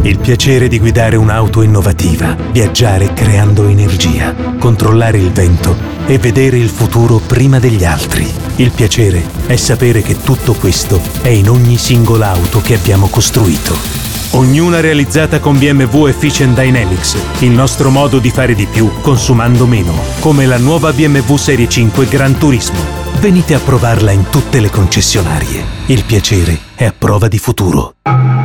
Il piacere di guidare un'auto innovativa, viaggiare creando energia, controllare il vento e vedere il futuro prima degli altri. Il piacere è sapere che tutto questo è in ogni singola auto che abbiamo costruito. Ognuna realizzata con BMW Efficient Dynamics, il nostro modo di fare di più consumando meno, come la nuova BMW Serie 5 Gran Turismo. Venite a provarla in tutte le concessionarie. Il piacere è a prova di futuro.